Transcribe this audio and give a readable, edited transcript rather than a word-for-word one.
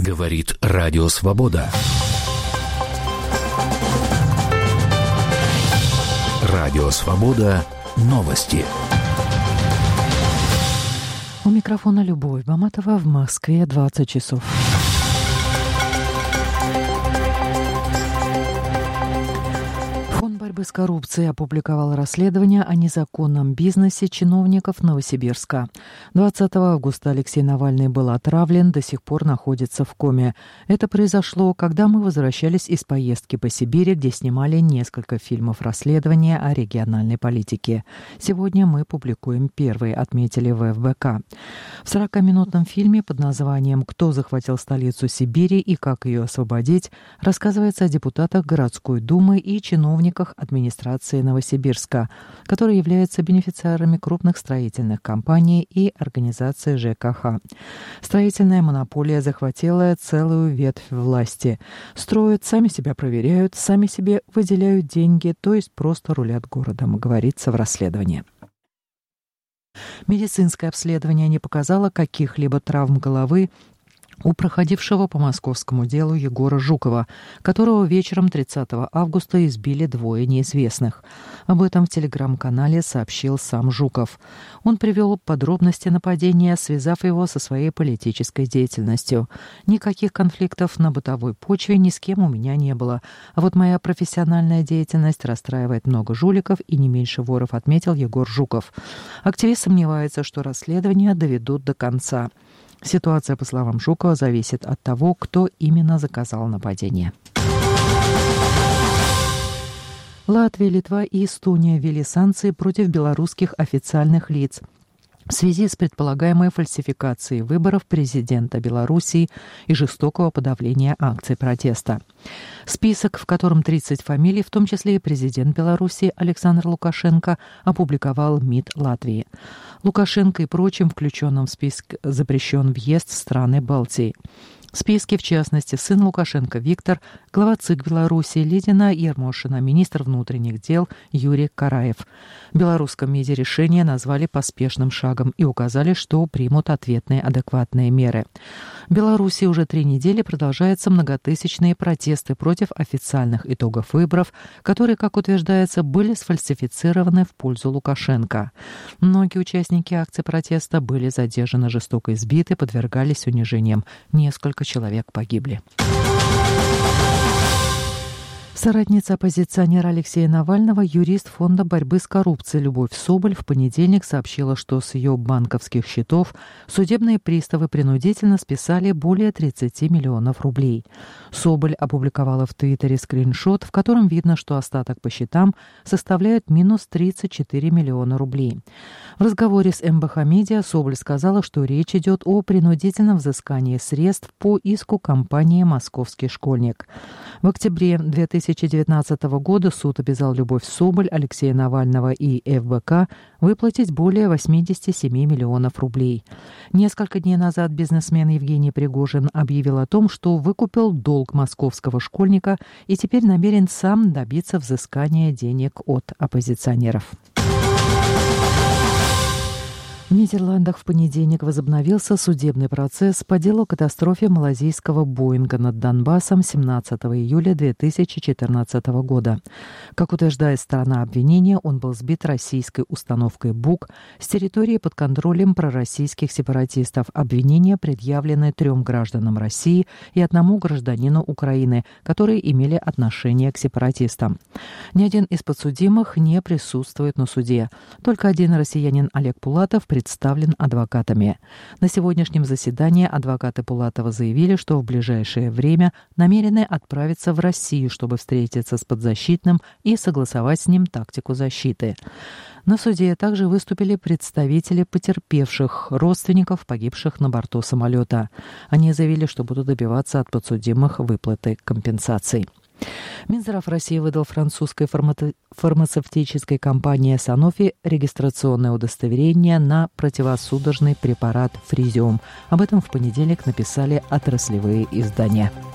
Говорит Радио Свобода. Радио Свобода. Новости. У микрофона Любовь Баматова. В Москве 20 часов. Фонд борьбы с коррупцией опубликовал расследование о незаконном бизнесе чиновников Новосибирска. 20 августа Алексей Навальный был отравлен, до сих пор находится в коме. Это произошло, когда мы возвращались из поездки по Сибири, где снимали несколько фильмов расследования о региональной политике. Сегодня мы публикуем первый, отметили в ФБК. В 40-минутном фильме под названием «Кто захватил столицу Сибири и как ее освободить» рассказывается о депутатах городской думы и чиновниках администрации Новосибирска, которые являются бенефициарами крупных строительных компаний и организаций ЖКХ. Строительная монополия захватила целую ветвь власти. Строят, сами себя проверяют, сами себе выделяют деньги, то есть просто рулят городом, говорится в расследовании. Медицинское обследование не показало каких-либо травм головы у проходившего по московскому делу Егора Жукова, которого вечером 30 августа избили двое неизвестных. Об этом в телеграм-канале сообщил сам Жуков. Он привел подробности нападения, связав его со своей политической деятельностью. «Никаких конфликтов на бытовой почве ни с кем у меня не было. А вот моя профессиональная деятельность расстраивает много жуликов и не меньше воров», отметил Егор Жуков. Активист сомневается, что расследование доведут до конца. Ситуация, по словам Жукова, зависит от того, кто именно заказал нападение. Латвия, Литва и Эстония ввели санкции против белорусских официальных лиц в связи с предполагаемой фальсификацией выборов президента Белоруссии и жестокого подавления акций протеста. Список, в котором 30 фамилий, в том числе и президент Беларуси Александр Лукашенко, опубликовал МИД Латвии. Лукашенко и прочим включенным в список запрещен въезд в страны Балтии. В списке, в частности, сын Лукашенко Виктор, глава ЦИК Беларуси Лидина Ермошина, министр внутренних дел Юрий Караев. В белорусском МИДе решение назвали поспешным шагом и указали, что примут ответные адекватные меры. В Беларуси уже 3 недели продолжаются многотысячные протесты против официальных итогов выборов, которые, как утверждается, были сфальсифицированы в пользу Лукашенко. Многие участники акций протеста были задержаны, жестоко избиты, подвергались унижениям. Несколько человек погибли. Соратница оппозиционера Алексея Навального, юрист Фонда борьбы с коррупцией Любовь Соболь в понедельник сообщила, что с ее банковских счетов судебные приставы принудительно списали более 30 миллионов рублей. Соболь опубликовала в Твиттере скриншот, в котором видно, что остаток по счетам составляет минус 34 миллиона рублей. В разговоре с МБХ Медиа Соболь сказала, что речь идет о принудительном взыскании средств по иску компании «Московский школьник». В октябре 2019 года суд обязал Любовь Соболь, Алексея Навального и ФБК выплатить более 87 миллионов рублей. Несколько дней назад бизнесмен Евгений Пригожин объявил о том, что выкупил долг московского школьника и теперь намерен сам добиться взыскания денег от оппозиционеров. В Нидерландах в понедельник возобновился судебный процесс по делу о катастрофе малазийского «Боинга» над Донбассом 17 июля 2014 года. Как утверждает сторона обвинения, он был сбит российской установкой «Бук» с территории под контролем пророссийских сепаратистов. Обвинения предъявлены 3 гражданам России и 1 гражданину Украины, которые имели отношение к сепаратистам. Ни один из подсудимых не присутствует на суде. Только один россиянин Олег Пулатов представлен адвокатами. На сегодняшнем заседании адвокаты Пулатова заявили, что в ближайшее время намерены отправиться в Россию, чтобы встретиться с подзащитным и согласовать с ним тактику защиты. На суде также выступили представители потерпевших, родственников погибших на борту самолета. Они заявили, что будут добиваться от подсудимых выплаты компенсаций. Минздрав России выдал французской фармацевтической компании Sanofi регистрационное удостоверение на противосудорожный препарат Фризиум. Об этом в понедельник написали отраслевые издания.